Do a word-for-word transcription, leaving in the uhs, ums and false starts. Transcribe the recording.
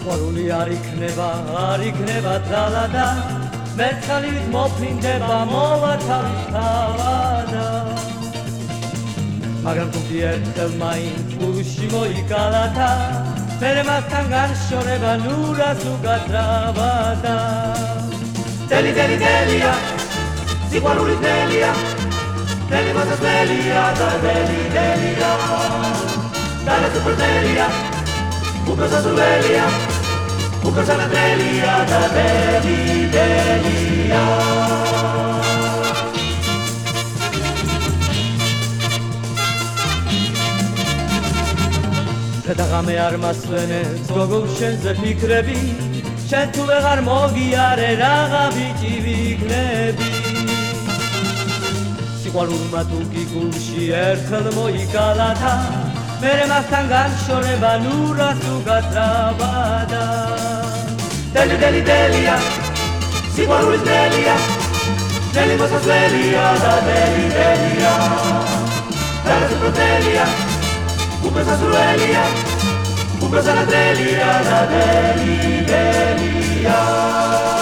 სიყვარული არ იქნება, არ იქნება ძალადა, მერცხალივით მოფრინდება, მოვა თავის თავადა. მაგრამ თუ ერთხელ მაინც გულში მოიკალათა, მერე მასთან განშორება ნურას უგაზრავადა. დელი დელი დელია, სიყვარული დელია, დელი მოსასვლელია და დელი დელია, დელია უბრალოდ უკროსანა დელია და დელი დელია. გადაღამე არ მასვენებს გოგო შენზე ფიქრები, შენ თუ ვეღარ მოგიარე რაღა ბიჭი ვიქნები. სიყვარულმა თუ გიგულში ერთხელ მოიკალათა, მერე მასთან განშორება ნურას უგაზრავადა. დელი დელი დელია, სიყვარულის დელია, დელი მოსასვლელია და დელი დელია, დელია უბრალოდ უბრალოდ დელია და დელი დელია.